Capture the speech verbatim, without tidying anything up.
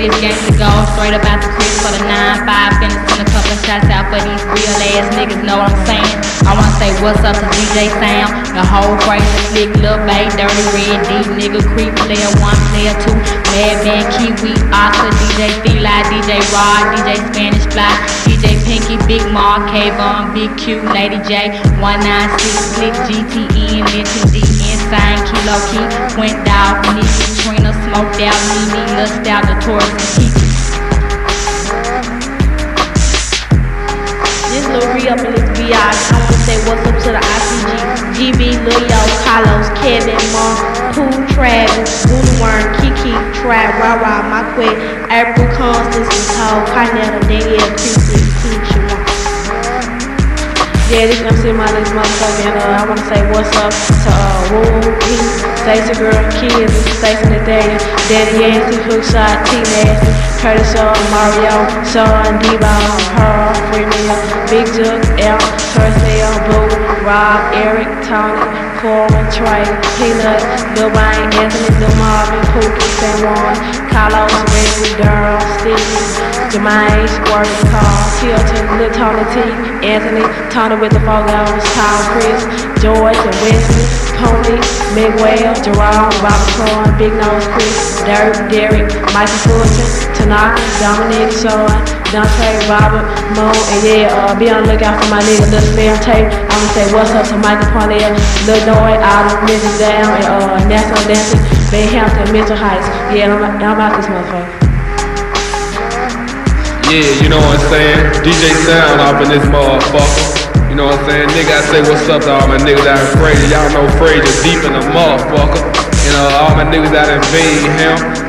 serious gangsta go straight up out the crib for the nine five. Finna send a couple of shots out for these real ass niggas, know what I'm saying? I wanna say what's up to D J Sam, the whole crazy slick, Lil Bae, Dirty Red, deep nigga, creep, player one, player two, Madman, Kiwi, Oscar, D J Fila, D J Rod, D J Spanish Fly, D J Pinky, Big Mark, K-Von, Big Q, Lady J, one nine six, Slick, G T E, Lynton D, Insane, Kilo Key, Went Dog, Nikki, Trina, Smoked Out, Mimi, Lust Out, the Taurus, and Kiki. This Lil Ree up in this V I. I wanna say what's up to the I C G, G B, Lil Yo, Carlos, Kevin, Mark, Pooh, Travis, Voodoo Worm, Kiki, Trap, Rara, Makwe, April, Constance, Nicole, Carnetta, Danielle, Chrissy, Keisha. Yeah, this M C my next motherfucker, and uh, I wanna say what's up to uh, Woo, P, Stacey Girl, Kids, Stacey Nathaniel, Danny Yancey, Hookshot, T Nasty, Curtis Shaw, Mario, Sean, D-Ball, Pearl, Freeman, Big Jug, L, Tercel, Boo, Rob, Eric, Tony, Coleman, Trey, Peanut, Lil Wayne, Anthony, Lil Marvin, Pookie, San Juan, Carlos, Reggie, Durl, Steve, Jermaine, Squirt, Carl, Tilton, Lil Tony T, Anthony, Tony with the Fogos, Kyle, Chris, George, and Wesley, Pony, Miguel, Jerome, Robert Troy, Big Nose Chris, Derek, Derek, Michael Fulton, Tanaka, Dominic, Sean, Dante, Robert, Mo, and yeah, uh, be on the lookout for my nigga Lil Spam Tape. I'm gonna say what's up to Michael Parnell, Lil Noy, Adam, Missus Down, and uh, National Dancing, Ben Hampton, Mental Heights. Yeah, I'm, I'm out this motherfucker. Yeah, you know what I'm saying? D J Sound up in this motherfucker. You know what I'm saying? Nigga, I say what's up to all my niggas out in Fraser. Y'all know Fraser deep in the motherfucker. And uh, all my niggas out in Birmingham.